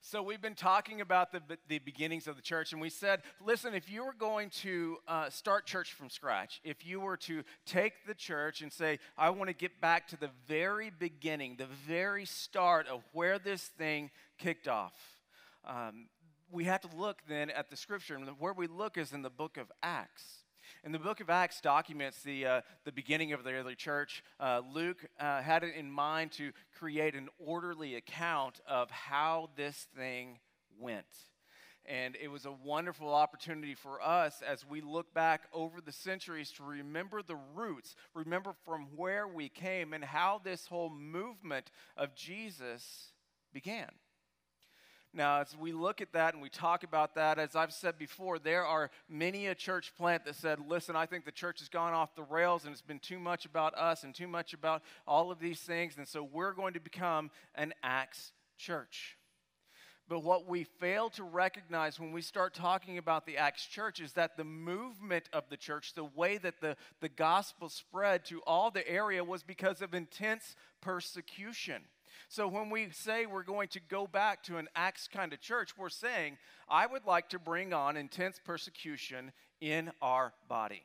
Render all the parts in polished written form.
So we've been talking about the beginnings of the church, and we said, listen, if you were going to start church from scratch, if you were to take the church and say, I want to get back to the very beginning, the very start of where this thing kicked off, we have to look then at the scripture, and where we look is in the book of Acts. And the book of Acts documents the beginning of the early church. Luke had it in mind to create an orderly account of how this thing went. And it was a wonderful opportunity for us as we look back over the centuries to remember the roots, remember from where we came and how this whole movement of Jesus began. Now, as we look at that and we talk about that, as I've said before, there are many a church plant that said, listen, I think the church has gone off the rails and it's been too much about us and too much about all of these things, and so we're going to become an Acts church. But what we fail to recognize when we start talking about the Acts church is that the movement of the church, the way that the gospel spread to all the area was because of intense persecution. So when we say we're going to go back to an Acts kind of church, we're saying, I would like to bring on intense persecution in our body.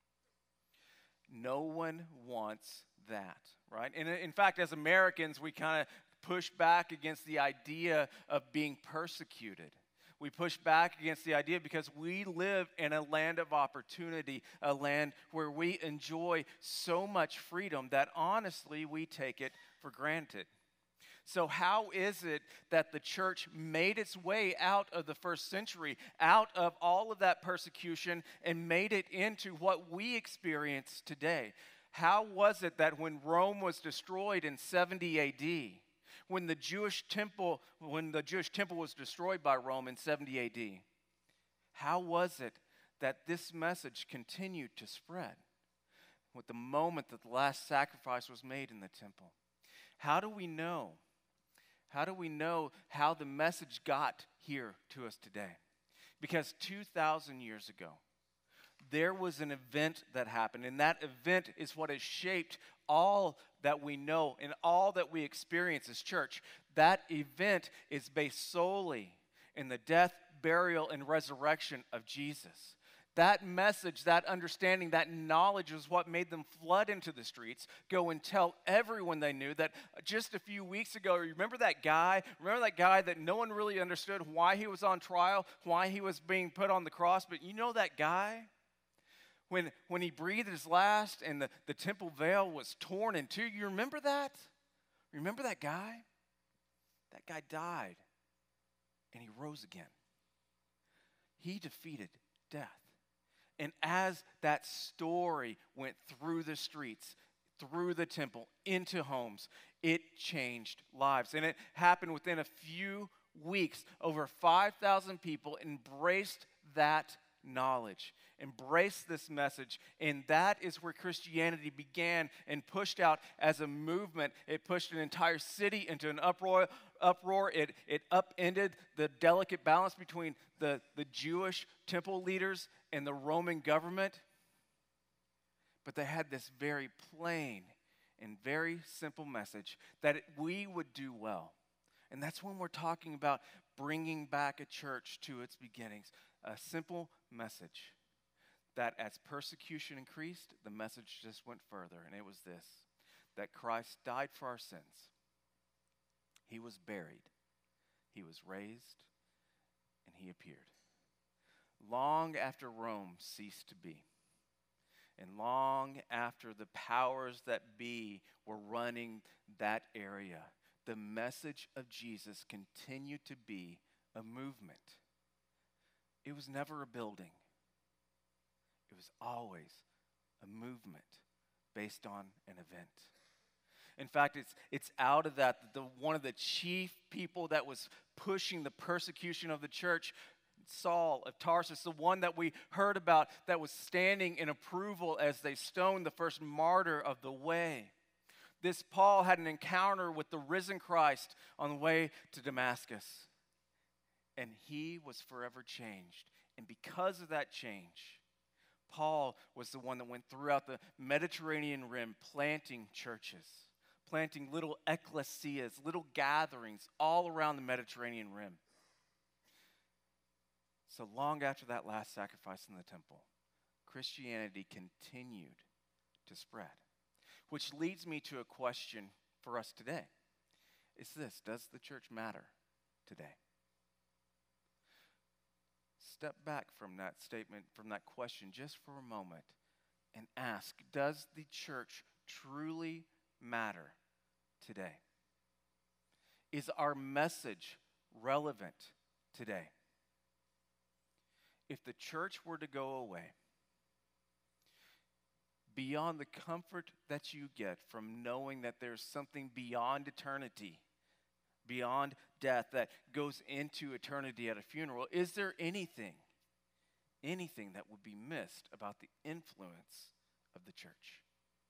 No one wants that, right? And in fact, as Americans, we kind of push back against the idea of being persecuted. We push back against the idea because we live in a land of opportunity, a land where we enjoy so much freedom that honestly we take it for granted. So how is it that the church made its way out of the first century, out of all of that persecution, and made it into what we experience today? How was it that when Rome was destroyed in 70 AD, when the Jewish temple was destroyed by Rome in 70 AD, how was it that this message continued to spread with the moment that the last sacrifice was made in the temple? How do we know? How do we know how the message got here to us today? Because 2,000 years ago, there was an event that happened, and that event is what has shaped all that we know and all that we experience as church. That event is based solely in the death, burial, and resurrection of Jesus. That message, that understanding, that knowledge is what made them flood into the streets, go and tell everyone they knew that just a few weeks ago, remember that guy? Remember that guy that no one really understood why he was on trial, why he was being put on the cross? But you know that guy? When he breathed his last and the temple veil was torn in two, you remember that? Remember that guy? That guy died and he rose again. He defeated death. And as that story went through the streets, through the temple, into homes, it changed lives. And it happened within a few weeks. Over 5,000 people embraced that knowledge, embraced this message, and that is where Christianity began and pushed out as a movement. It pushed an entire city into an uproar. It upended the delicate balance between the Jewish temple leaders and the Roman government. But they had this very plain and very simple message that we would do well. And that's when we're talking about bringing back a church to its beginnings. A simple message that as persecution increased, the message just went further. And it was this, that Christ died for our sins. He was buried. He was raised. And he appeared. Long after Rome ceased to be, and long after the powers that be were running that area, the message of Jesus continued to be a movement. It was never a building. It was always a movement based on an event. In fact, it's out of that one of the chief people that was pushing the persecution of the church, Saul of Tarsus, the one that we heard about that was standing in approval as they stoned the first martyr of the way. This Paul had an encounter with the risen Christ on the way to Damascus. And he was forever changed. And because of that change, Paul was the one that went throughout the Mediterranean rim planting churches, planting little ecclesias, little gatherings all around the Mediterranean rim. So long after that last sacrifice in the temple, Christianity continued to spread. Which leads me to a question for us today. It's this: does the church matter today? Step back from that statement, from that question, just for a moment and ask, does the church truly matter today? Is our message relevant today? If the church were to go away, beyond the comfort that you get from knowing that there's something beyond eternity, beyond death, that goes into eternity at a funeral, is there anything that would be missed about the influence of the church?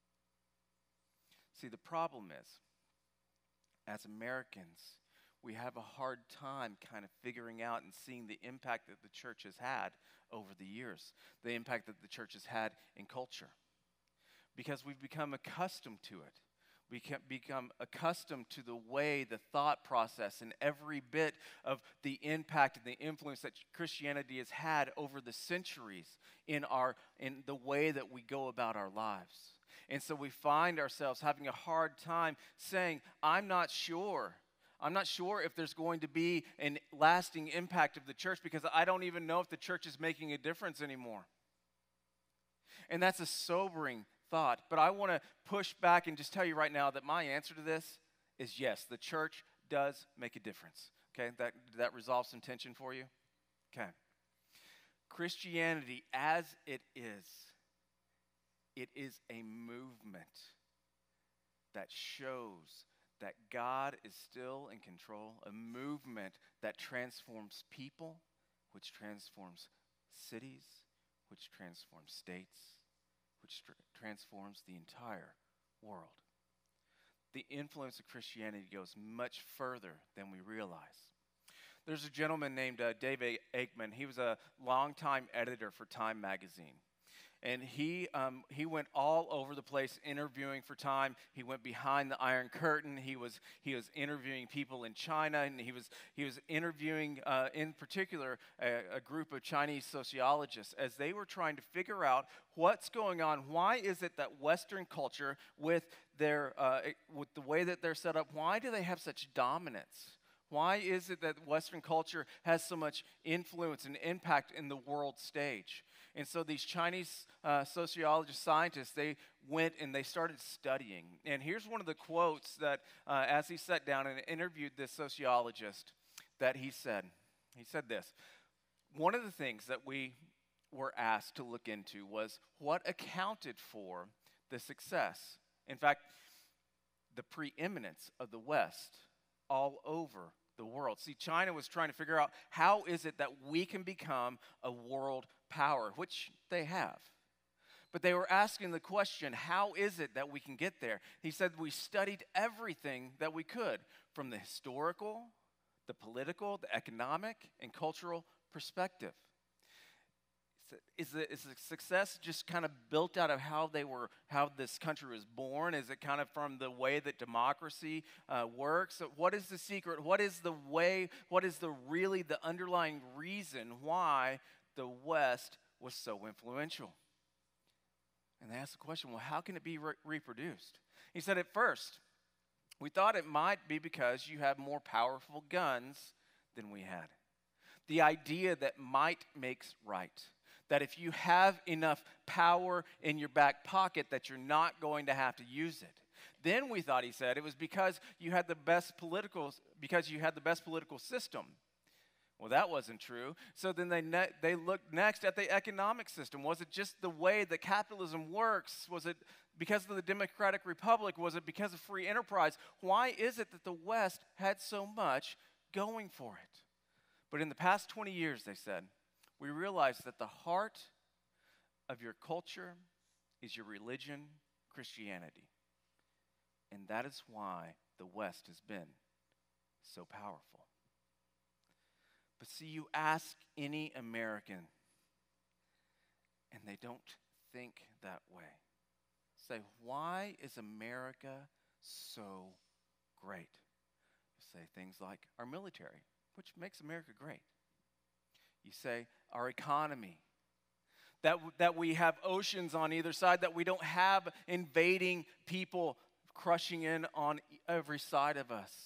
See, the problem is, as Americans, we have a hard time kind of figuring out and seeing the impact that the church has had over the years, the impact that the church has had in culture. Because we've become accustomed to it. We can become accustomed to the way, the thought process, and every bit of the impact and the influence that Christianity has had over the centuries in the way that we go about our lives. And so we find ourselves having a hard time saying, I'm not sure. I'm not sure if there's going to be a lasting impact of the church, because I don't even know if the church is making a difference anymore. And that's a sobering thought. But I want to push back and just tell you right now that my answer to this is yes, the church does make a difference. Okay, did that resolve some tension for you? Okay. Christianity as it is a movement that shows that God is still in control, a movement that transforms people, which transforms cities, which transforms states, which transforms the entire world. The influence of Christianity goes much further than we realize. There's a gentleman named David Aikman. He was a longtime editor for Time magazine. And he went all over the place interviewing for Time. He went behind the Iron Curtain. He was interviewing people in China, and he was interviewing in particular a group of Chinese sociologists as they were trying to figure out what's going on. Why is it that Western culture, with the way that they're set up, why do they have such dominance? Why is it that Western culture has so much influence and impact in the world stage? And so these Chinese sociologist scientists, they went and they started studying. And here's one of the quotes that, as he sat down and interviewed this sociologist, that he said. He said this: one of the things that we were asked to look into was what accounted for the success. In fact, the preeminence of the West all over the world. See, China was trying to figure out how is it that we can become a world power, which they have. But they were asking the question, how is it that we can get there? He said, we studied everything that we could, from the historical, the political, the economic, and cultural perspective. Is the success just kind of built out of how this country was born? Is it kind of from the way that democracy works? So what is the secret? What is the way? What is really the underlying reason why the West was so influential? And they asked the question, well, how can it be reproduced? He said, at first, we thought it might be because you have more powerful guns than we had. The idea that might makes right. That if you have enough power in your back pocket that you're not going to have to use it. Then we thought, he said, it was because you had the best political system. Well, that wasn't true. So then they looked next at the economic system. Was it just the way that capitalism works? Was it because of the Democratic Republic? Was it because of free enterprise? Why is it that the West had so much going for it? But in the past 20 years, they said, we realized that the heart of your culture is your religion, Christianity. And that is why the West has been so powerful. But see, you ask any American, and they don't think that way. Say, why is America so great? You say things like our military, which makes America great. You say, our economy. That we have oceans on either side, that we don't have invading people crushing in on every side of us.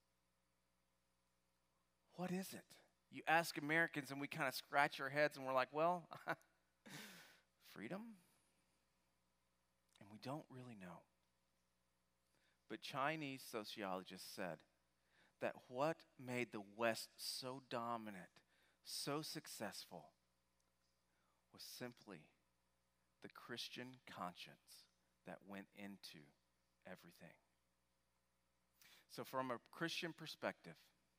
What is it? You ask Americans and we kind of scratch our heads and we're like, well, freedom? And we don't really know. But Chinese sociologists said that what made the West so dominant, so successful, was simply the Christian conscience that went into everything. So from a Christian perspective,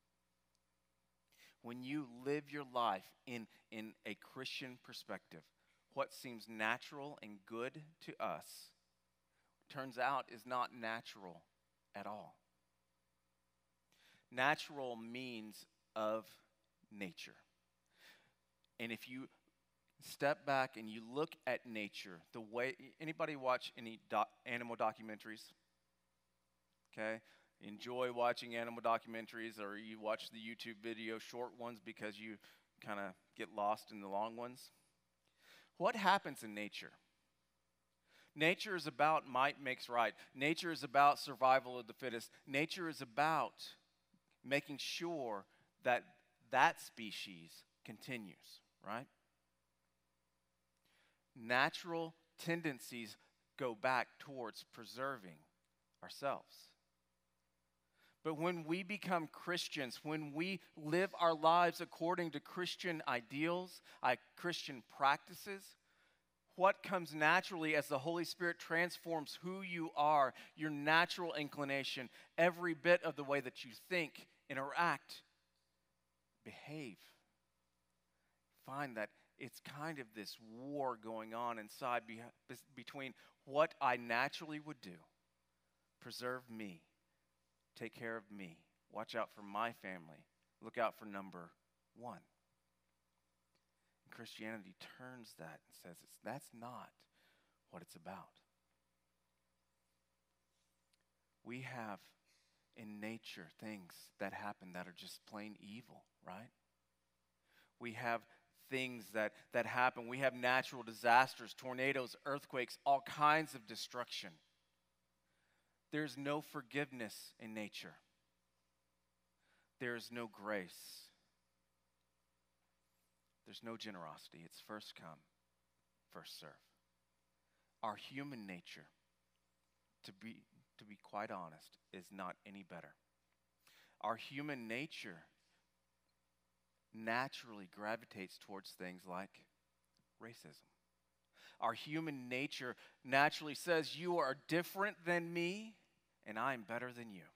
when you live your life in a Christian perspective, what seems natural and good to us turns out is not natural at all. Natural means of nature. And if you step back and you look at nature, the way, anybody watch any animal documentaries? Okay? Enjoy watching animal documentaries, or you watch the YouTube video, short ones, because you kind of get lost in the long ones. What happens in nature? Nature is about might makes right. Nature is about survival of the fittest. Nature is about making sure that that species continues, right? Natural tendencies go back towards preserving ourselves. But when we become Christians, when we live our lives according to Christian ideals, Christian practices, what comes naturally as the Holy Spirit transforms who you are, your natural inclination, every bit of the way that you think, interact, behave, find that it's kind of this war going on inside between what I naturally would do, preserve me, take care of me, watch out for my family, look out for number one. And Christianity turns that and says that's not what it's about. We have in nature things that happen that are just plain evil, right? We have things that happen. We have natural disasters, tornadoes, earthquakes, all kinds of destruction. There's no forgiveness in nature. There's no grace. There's no generosity. It's first come, first serve. Our human nature, to be quite honest, is not any better. Our human nature naturally gravitates towards things like racism. Our human nature naturally says, you are different than me, and I'm better than you.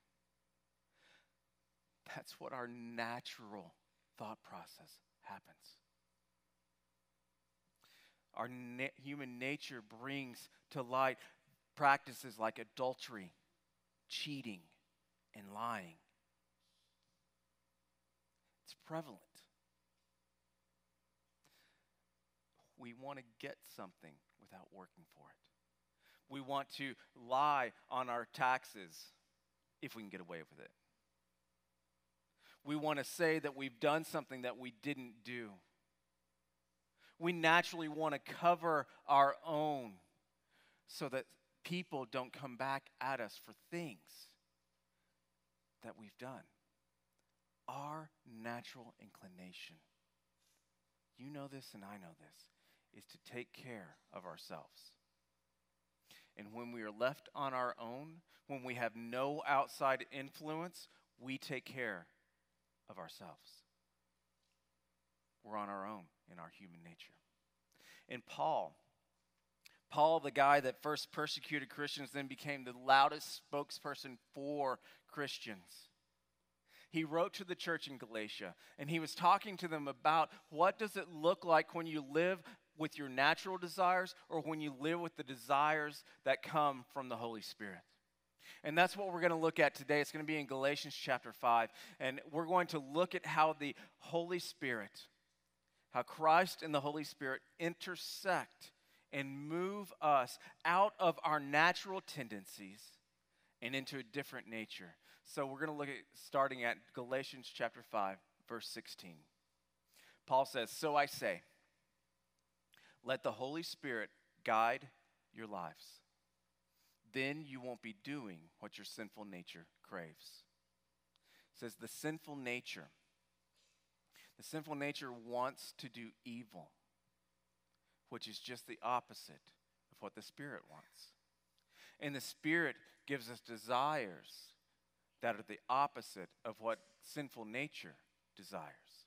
That's what our natural thought process happens. Our human nature brings to light practices like adultery, cheating, and lying. It's prevalent. We want to get something without working for it. We want to lie on our taxes if we can get away with it. We want to say that we've done something that we didn't do. We naturally want to cover our own so that people don't come back at us for things that we've done. Our natural inclination, you know this and I know this, is to take care of ourselves. And when we are left on our own, when we have no outside influence, we take care of ourselves. We're on our own in our human nature. And Paul, the guy that first persecuted Christians, then became the loudest spokesperson for Christians. He wrote to the church in Galatia, and he was talking to them about what does it look like when you live with your natural desires or when you live with the desires that come from the Holy Spirit. And that's what we're going to look at today. It's going to be in Galatians chapter 5. And we're going to look at how the Holy Spirit, how Christ and the Holy Spirit intersect and move us out of our natural tendencies and into a different nature. So we're going to look at starting at Galatians chapter 5, verse 16. Paul says, "So I say, let the Holy Spirit guide your lives. Then you won't be doing what your sinful nature craves." It says the sinful nature wants to do evil, which is just the opposite of what the Spirit wants. And the Spirit gives us desires that are the opposite of what sinful nature desires.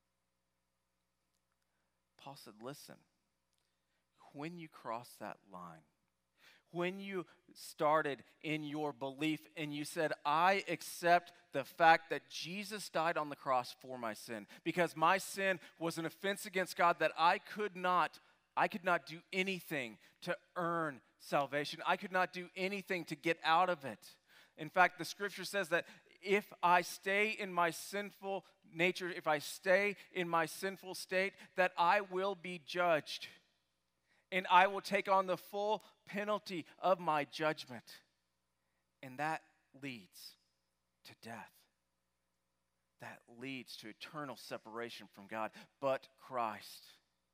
Paul said, listen, when you cross that line, when you started in your belief and you said, I accept the fact that Jesus died on the cross for my sin, because my sin was an offense against God that I could not do anything to earn salvation. I could not do anything to get out of it. In fact, the scripture says that if I stay in my sinful nature, if I stay in my sinful state, that I will be judged. And I will take on the full penalty of my judgment. And that leads to death. That leads to eternal separation from God. But Christ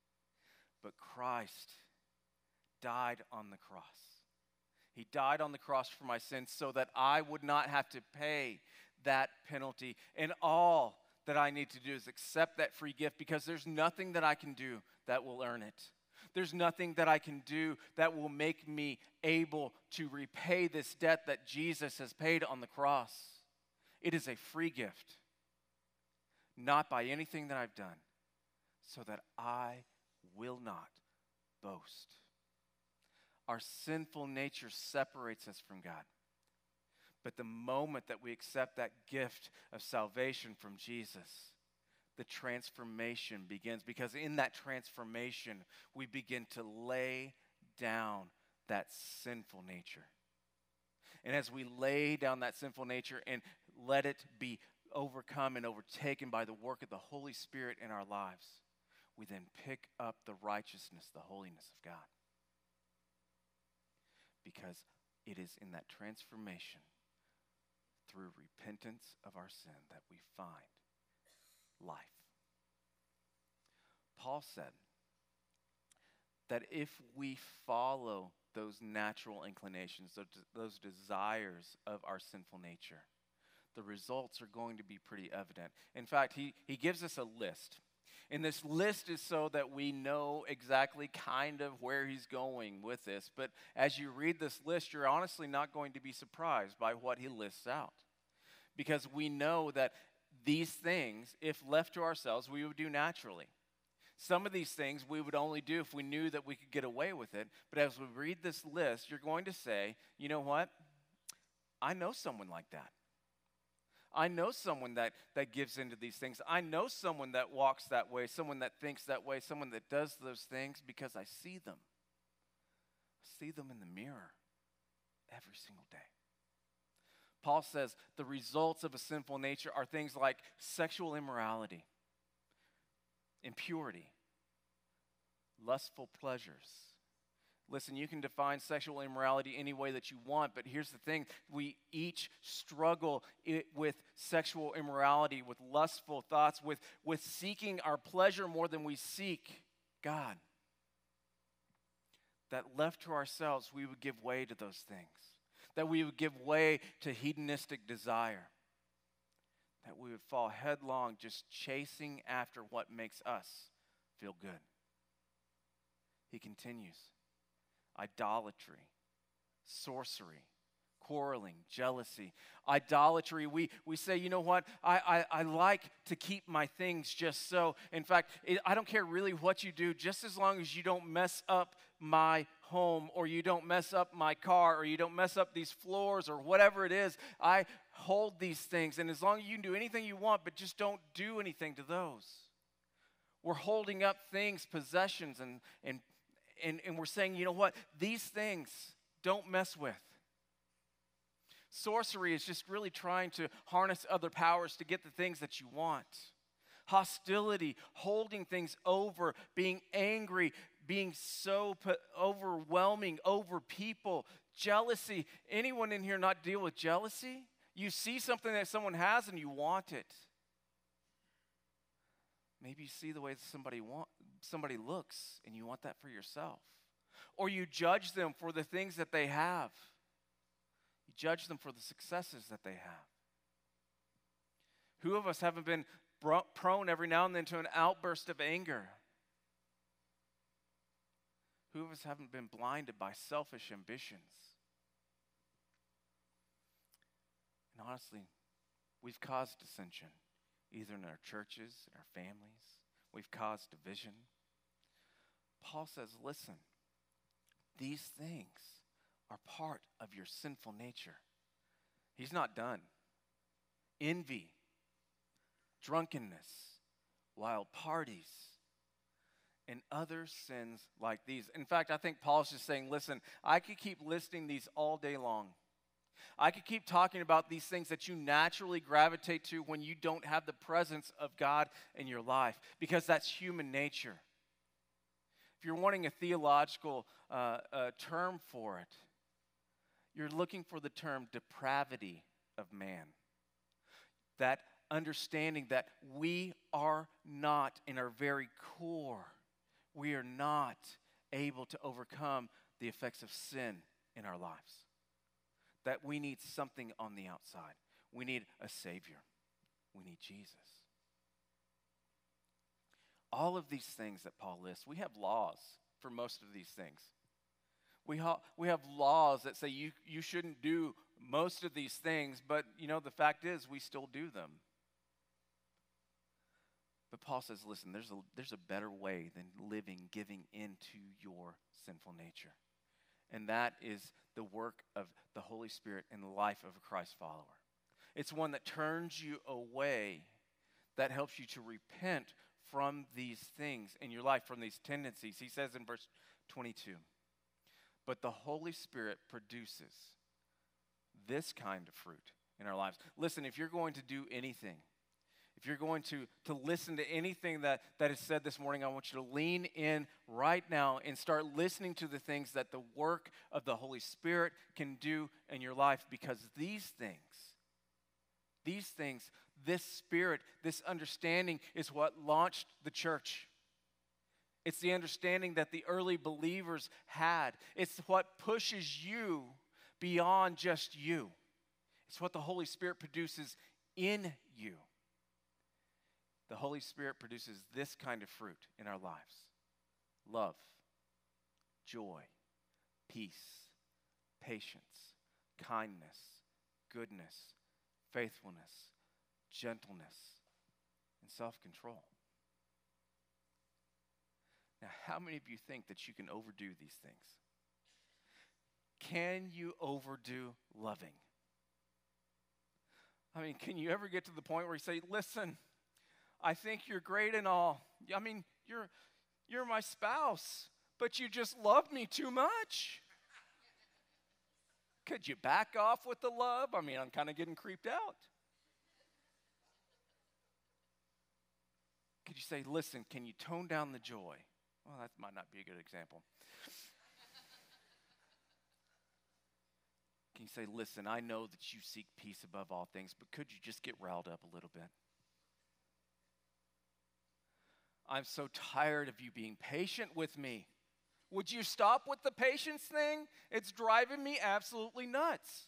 died on the cross. He died on the cross for my sins so that I would not have to pay that penalty. And all that I need to do is accept that free gift, because there's nothing that I can do that will earn it. There's nothing that I can do that will make me able to repay this debt that Jesus has paid on the cross. It is a free gift, not by anything that I've done, so that I will not boast. Our sinful nature separates us from God. But the moment that we accept that gift of salvation from Jesus, the transformation begins, because in that transformation, we begin to lay down that sinful nature. And as we lay down that sinful nature and let it be overcome and overtaken by the work of the Holy Spirit in our lives, we then pick up the righteousness, the holiness of God. Because it is in that transformation through repentance of our sin that we find life. Paul said that if we follow those natural inclinations, those desires of our sinful nature, the results are going to be pretty evident. In fact, he gives us a list. And this list is so that we know exactly kind of where he's going with this. But as you read this list, you're honestly not going to be surprised by what he lists out. Because we know that these things, if left to ourselves, we would do naturally. Some of these things we would only do if we knew that we could get away with it. But as we read this list, you're going to say, you know what? I know someone like that. I know someone that gives into these things. I know someone that walks that way, someone that thinks that way, someone that does those things, because I see them. I see them in the mirror every single day. Paul says the results of a sinful nature are things like sexual immorality, impurity, lustful pleasures. Listen, you can define sexual immorality any way that you want, but here's the thing. We each struggle with sexual immorality, with lustful thoughts, with seeking our pleasure more than we seek God. That left to ourselves, we would give way to those things. That we would give way to hedonistic desire. That we would fall headlong just chasing after what makes us feel good. He continues. Idolatry, sorcery, quarreling, jealousy. Idolatry, we say, you know what, I like to keep my things just so. In fact, I don't care really what you do, just as long as you don't mess up my home, or you don't mess up my car, or you don't mess up these floors, or whatever it is. I hold these things, and as long as you can do anything you want, but just don't do anything to those. We're holding up things, possessions, and we're saying, you know what, these things don't mess with. Sorcery is just really trying to harness other powers to get the things that you want. Hostility, holding things over, being angry, being so overwhelming over people. Jealousy. Anyone in here not deal with jealousy? You see something that someone has and you want it. Maybe you see the way somebody looks and you want that for yourself. Or you judge them for the things that they have. You judge them for the successes that they have. Who of us haven't been prone every now and then to an outburst of anger? Who of us haven't been blinded by selfish ambitions? And honestly, we've caused dissension, either in our churches, in our families. We've caused division. Paul says, listen, these things are part of your sinful nature. He's not done. Envy, drunkenness, wild parties, and other sins like these. In fact, I think Paul's just saying, listen, I could keep listing these all day long. I could keep talking about these things that you naturally gravitate to when you don't have the presence of God in your life, because that's human nature. If you're wanting a theological term for it, you're looking for the term depravity of man. That understanding that we are not, in our very core, we are not able to overcome the effects of sin in our lives. That we need something on the outside. We need a Savior. We need Jesus. All of these things that Paul lists, we have laws for most of these things. We have laws that say you shouldn't do most of these things, but the fact is we still do them. But Paul says, listen, there's a better way than giving into your sinful nature. And that is the work of the Holy Spirit in the life of a Christ follower. It's one that turns you away, that helps you to repent from these things in your life, from these tendencies. He says in verse 22, but the Holy Spirit produces this kind of fruit in our lives. Listen, if you're going to do anything, if you're going to listen to anything that is said this morning, I want you to lean in right now and start listening to the things that the work of the Holy Spirit can do in your life, because these things, this Spirit, this understanding is what launched the church. It's the understanding that the early believers had. It's what pushes you beyond just you. It's what the Holy Spirit produces in you. The Holy Spirit produces this kind of fruit in our lives: love, joy, peace, patience, kindness, goodness, faithfulness, gentleness, and self-control. Now, how many of you think that you can overdo these things? Can you overdo loving? I mean, can you ever get to the point where you say, listen, I think you're great and all. I mean, you're my spouse, but you just love me too much. Could you back off with the love? I mean, I'm kind of getting creeped out. Could you say, listen, can you tone down the joy? Well, that might not be a good example. Can you say, listen, I know that you seek peace above all things, but could you just get riled up a little bit? I'm so tired of you being patient with me. Would you stop with the patience thing? It's driving me absolutely nuts.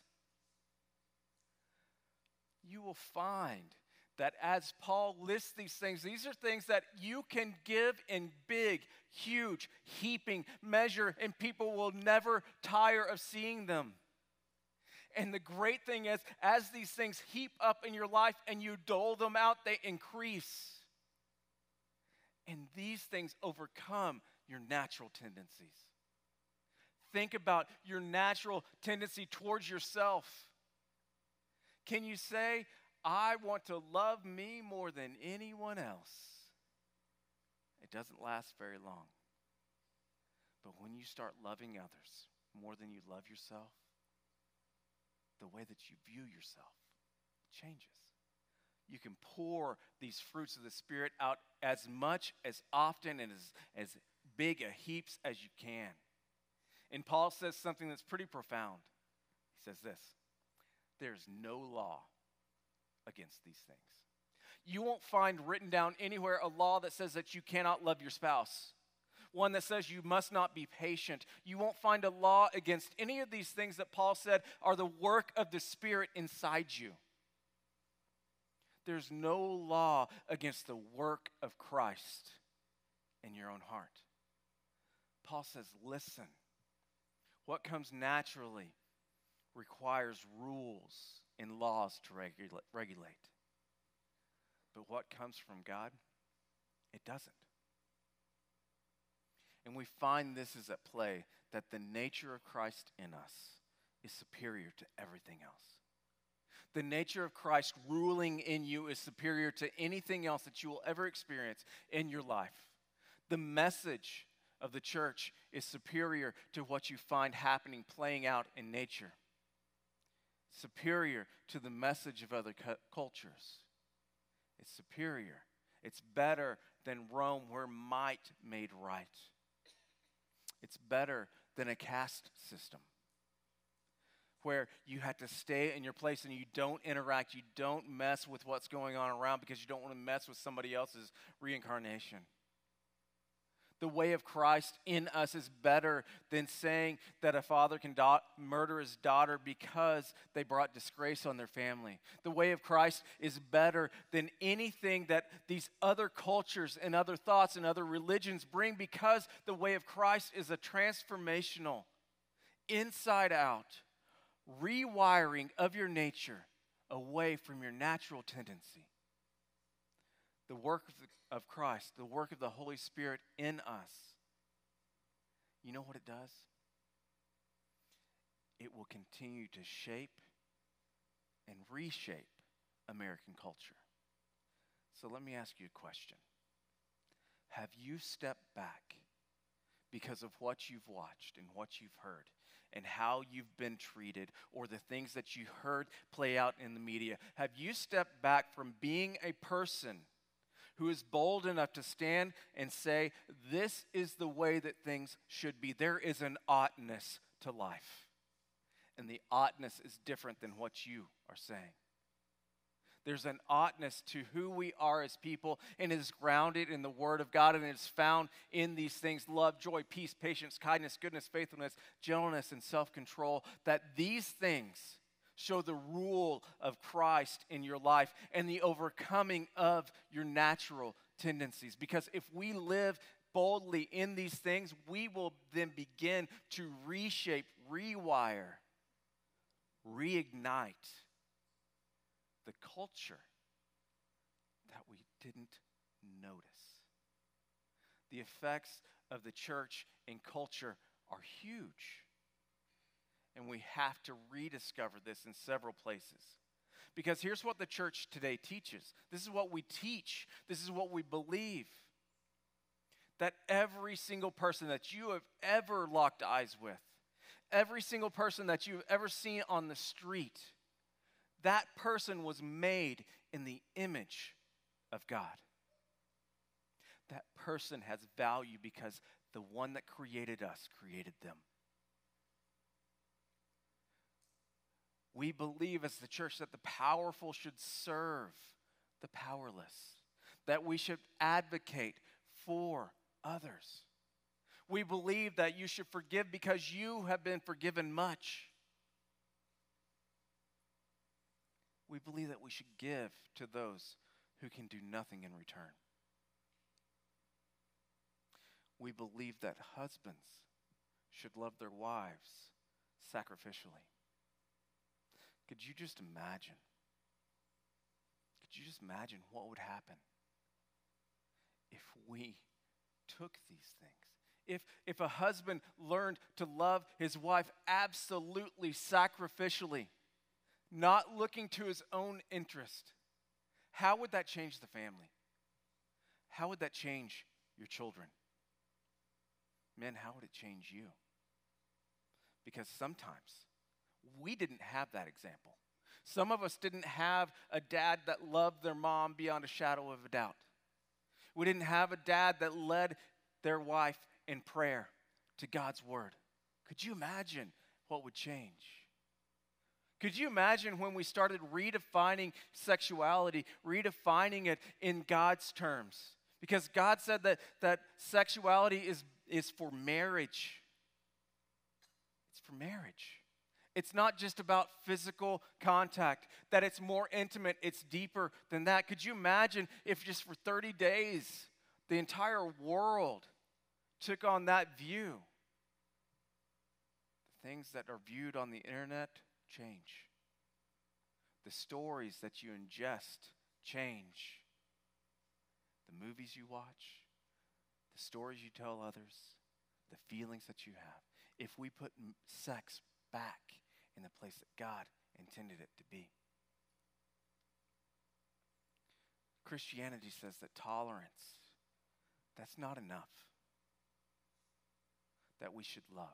You will find that as Paul lists these things are things that you can give in big, huge, heaping measure, and people will never tire of seeing them. And the great thing is, as these things heap up in your life and you dole them out, they increase. And these things overcome your natural tendencies. Think about your natural tendency towards yourself. Can you say, I want to love me more than anyone else? It doesn't last very long. But when you start loving others more than you love yourself, the way that you view yourself changes. You can pour these fruits of the Spirit out as much, as often, and as big a heaps as you can. And Paul says something that's pretty profound. He says this: there's no law against these things. You won't find written down anywhere a law that says that you cannot love your spouse, one that says you must not be patient. You won't find a law against any of these things that Paul said are the work of the Spirit inside you. There's no law against the work of Christ in your own heart. Paul says, listen, what comes naturally requires rules and laws to regulate. But what comes from God, it doesn't. And we find this is at play, that the nature of Christ in us is superior to everything else. The nature of Christ ruling in you is superior to anything else that you will ever experience in your life. The message of the church is superior to what you find happening, playing out in nature. Superior to the message of other cultures. It's superior. It's better than Rome, where might made right. It's better than a caste system, where you have to stay in your place and you don't interact, you don't mess with what's going on around because you don't want to mess with somebody else's reincarnation. The way of Christ in us is better than saying that a father can murder his daughter because they brought disgrace on their family. The way of Christ is better than anything that these other cultures and other thoughts and other religions bring, because the way of Christ is a transformational, inside out, rewiring of your nature away from your natural tendency. The work of Christ, the work of the Holy Spirit in us, you know what it does? It will continue to shape and reshape American culture. So let me ask you a question. Have you stepped back because of what you've watched and what you've heard and how you've been treated, or the things that you heard play out in the media? Have you stepped back from being a person who is bold enough to stand and say, this is the way that things should be? There is an oughtness to life. And the oughtness is different than what you are saying. There's an oughtness to who we are as people, and it is grounded in the Word of God, and it is found in these things: love, joy, peace, patience, kindness, goodness, faithfulness, gentleness, and self-control. That these things show the rule of Christ in your life and the overcoming of your natural tendencies. Because if we live boldly in these things, we will then begin to reshape, rewire, reignite the culture that we didn't notice. The effects of the church and culture are huge. And we have to rediscover this in several places. Because here's what the church today teaches. This is what we teach. This is what we believe. That every single person that you have ever locked eyes with, every single person that you've ever seen on the street, that person was made in the image of God. That person has value because the one that created us created them. We believe as the church that the powerful should serve the powerless, that we should advocate for others. We believe that you should forgive because you have been forgiven much. We believe that we should give to those who can do nothing in return. We believe that husbands should love their wives sacrificially. Could you just imagine? Could you just imagine what would happen if we took these things? If a husband learned to love his wife absolutely sacrificially, not looking to his own interest, how would that change the family? How would that change your children? Men, how would it change you? Because sometimes we didn't have that example. Some of us didn't have a dad that loved their mom beyond a shadow of a doubt. We didn't have a dad that led their wife in prayer to God's word. Could you imagine what would change? Could you imagine when we started redefining sexuality, redefining it in God's terms? Because God said that sexuality is for marriage. It's for marriage. It's not just about physical contact, that it's more intimate, it's deeper than that. Could you imagine if just for 30 days, the entire world took on that view? The things that are viewed on the internet change. The stories that you ingest change. The movies you watch, the stories you tell others, the feelings that you have. If we put sex back in the place that God intended it to be. Christianity says that tolerance, that's not enough. That we should love.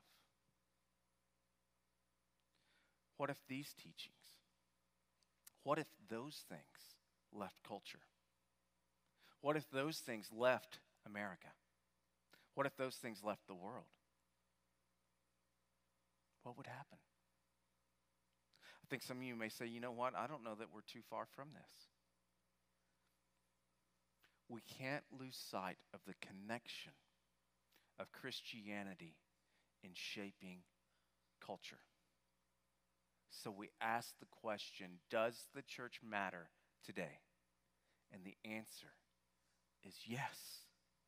What if these teachings, what if those things left culture? What if those things left America? What if those things left the world? What would happen? I think some of you may say, you know what? I don't know that we're too far from this. We can't lose sight of the connection of Christianity in shaping culture. So we ask the question, does the church matter today? And the answer is yes.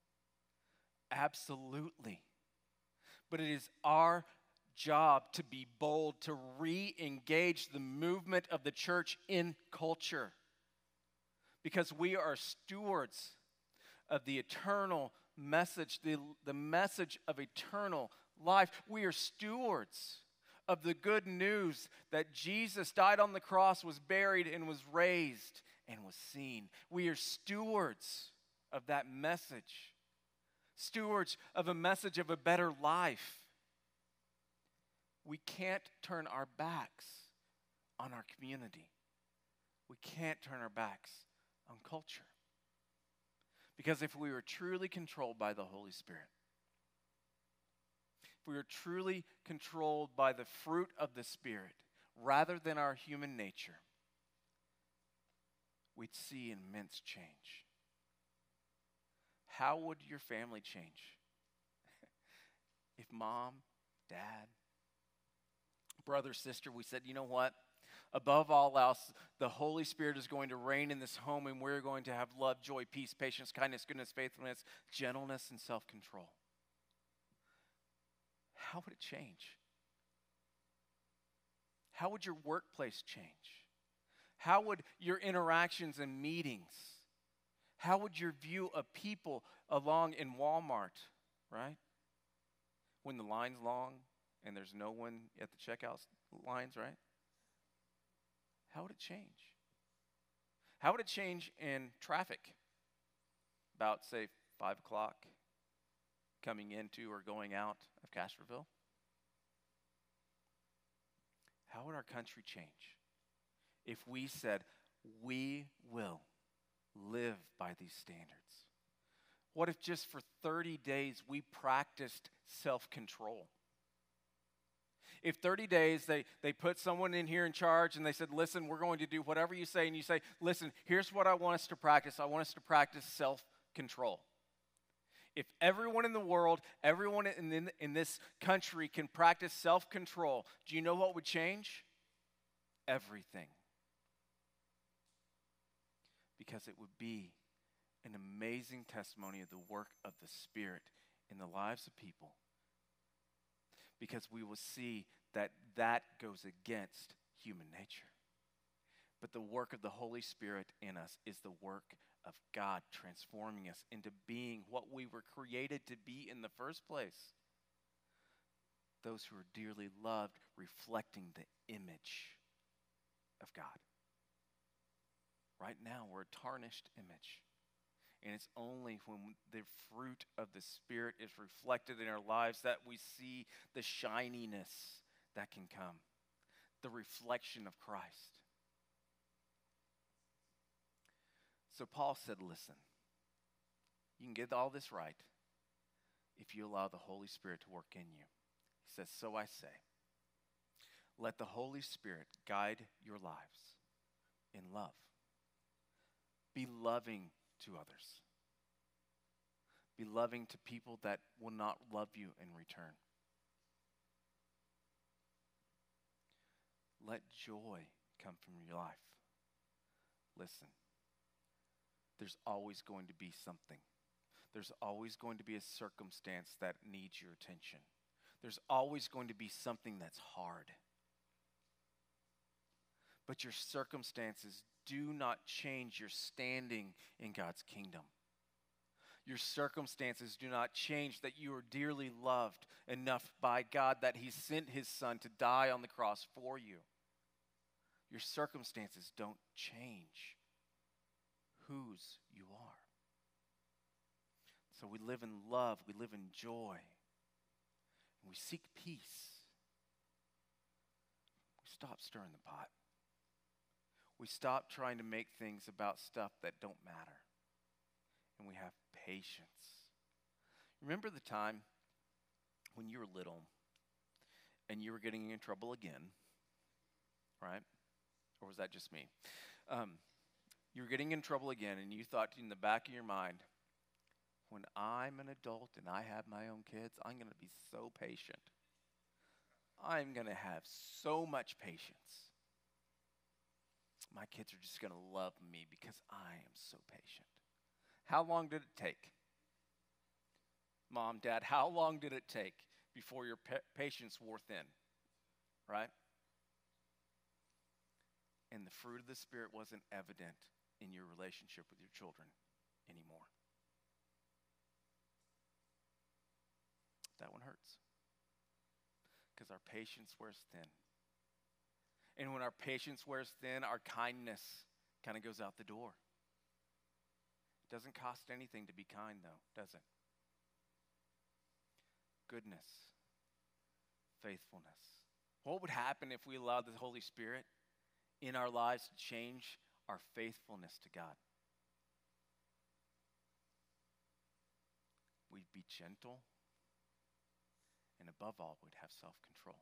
Absolutely. But it is our job to be bold, to re-engage the movement of the church in culture. Because we are stewards of the eternal message, the message of eternal life. We are stewards of the good news that Jesus died on the cross, was buried, and was raised, and was seen. We are stewards of that message. Stewards of a message of a better life. We can't turn our backs on our community. We can't turn our backs on culture. Because if we were truly controlled by the Holy Spirit, if we were truly controlled by the fruit of the Spirit rather than our human nature, we'd see immense change. How would your family change if mom, dad, brother, sister, we said, you know what? Above all else, the Holy Spirit is going to reign in this home, and we're going to have love, joy, peace, patience, kindness, goodness, faithfulness, gentleness, and self-control. How would it change? How would your workplace change? How would your interactions and meetings? How would your view of people along in Walmart, right? When the line's long and there's no one at the checkout lines, right? How would it change? How would it change in traffic? About, say, 5 o'clock coming into or going out of Castroville? How would our country change if we said, we will live by these standards? What if just for 30 days we practiced self-control? If 30 days they put someone in here in charge and they said, listen, we're going to do whatever you say, and you say, listen, here's what I want us to practice. I want us to practice self-control. If everyone in the world, everyone in this country can practice self-control, do you know what would change? Everything. Because it would be an amazing testimony of the work of the Spirit in the lives of people. Because we will see that that goes against human nature. But the work of the Holy Spirit in us is the work of God transforming us into being what we were created to be in the first place. Those who are dearly loved, reflecting the image of God. Right now, we're a tarnished image. And it's only when the fruit of the Spirit is reflected in our lives that we see the shininess that can come, the reflection of Christ. So Paul said, listen, you can get all this right if you allow the Holy Spirit to work in you. He says, so I say, Let the Holy Spirit guide your lives in love. Be loving to others. Be loving to people that will not love you in return. Let joy come from your life. Listen, there's always going to be something. There's always going to be a circumstance that needs your attention. There's always going to be something that's hard. But your circumstances do not change your standing in God's kingdom. Your circumstances do not change that you are dearly loved enough by God that He sent His Son to die on the cross for you. Your circumstances don't change whose you are. So we live in love, we live in joy, and we seek peace. We stop stirring the pot. We stop trying to make things about stuff that don't matter. And we have patience. Remember the time when you were little and you were getting in trouble again, right? Or was that just me? You were getting in trouble again and you thought in the back of your mind, when I'm an adult and I have my own kids, I'm going to be so patient. I'm going to have so much patience. My kids are just going to love me because I am so patient. How long did it take? Mom, Dad, how long did it take before your patience wore thin? Right? And the fruit of the Spirit wasn't evident in your relationship with your children anymore. That one hurts. Because our patience wears thin. And when our patience wears thin, our kindness kind of goes out the door. It doesn't cost anything to be kind, though, does it? Goodness, faithfulness. What would happen if we allowed the Holy Spirit in our lives to change our faithfulness to God? We'd be gentle, and above all, we'd have self-control.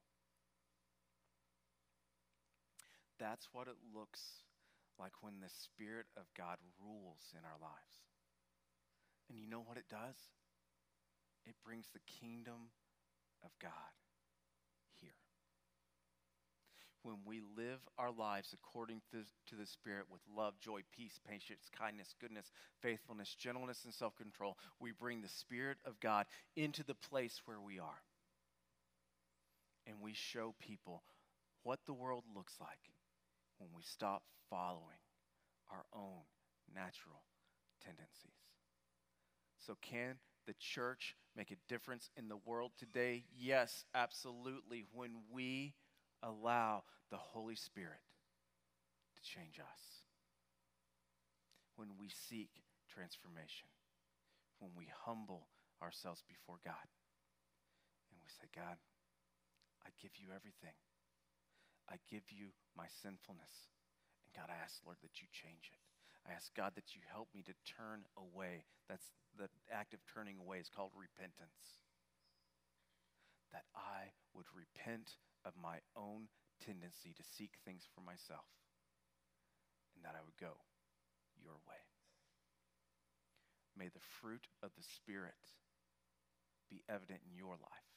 That's what it looks like when the Spirit of God rules in our lives. And you know what it does? It brings the kingdom of God here. When we live our lives according to the Spirit with love, joy, peace, patience, kindness, goodness, faithfulness, gentleness, and self-control, we bring the Spirit of God into the place where we are. And we show people what the world looks like when we stop following our own natural tendencies. So can the church make a difference in the world today? Yes, absolutely, when we allow the Holy Spirit to change us. When we seek transformation. When we humble ourselves before God. And we say, God, I give you everything. I give you my sinfulness. And God, I ask, Lord, that you change it. I ask, God, that you help me to turn away. That's the act of turning away is called repentance. That I would repent of my own tendency to seek things for myself. And that I would go your way. May the fruit of the Spirit be evident in your life.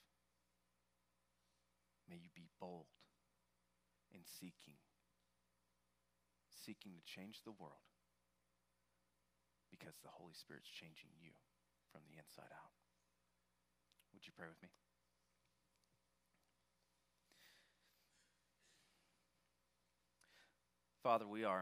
May you be bold in seeking to change the world because the Holy Spirit's changing you from the inside out. Would you pray with me? Father, we're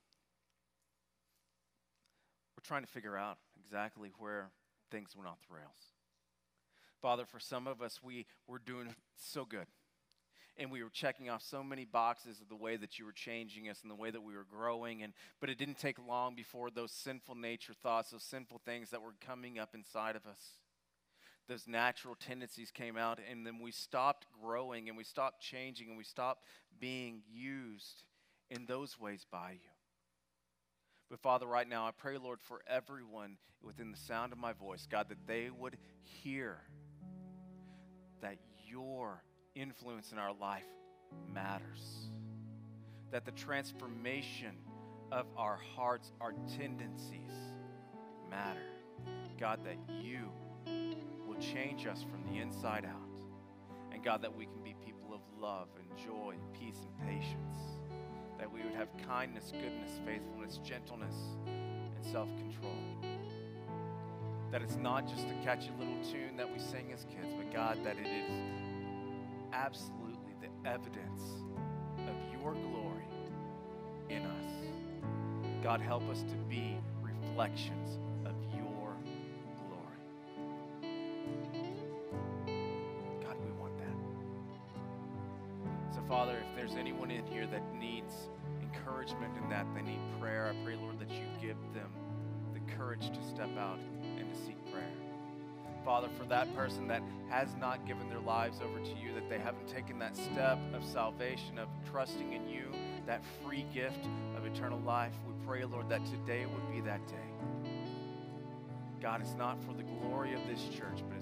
trying to figure out exactly where things went off the rails. Father, for some of us, we were doing so good. And we were checking off so many boxes of the way that you were changing us and the way that we were growing. But it didn't take long before those sinful nature thoughts, those sinful things that were coming up inside of us, those natural tendencies came out. And then we stopped growing and we stopped changing and we stopped being used in those ways by you. But Father, right now, I pray, Lord, for everyone within the sound of my voice, God, that they would hear that your influence in our life matters. That the transformation of our hearts, our tendencies matter. God, that you will change us from the inside out. And God, that we can be people of love and joy, peace and patience. That we would have kindness, goodness, faithfulness, gentleness, and self-control. That it's not just a catchy little tune that we sing as kids, but God, that it is absolutely the evidence of your glory in us. God, help us to be reflections of your glory. God, we want that. So, Father, if there's anyone in here that needs encouragement in that, they need prayer, I pray, Lord, that you give them the courage to step out and to seek prayer. Father, for that person that has not given their lives over to you, that they haven't taken that step of salvation, of trusting in you, that free gift of eternal life, we pray, Lord, that today would be that day. God, it's not for the glory of this church, but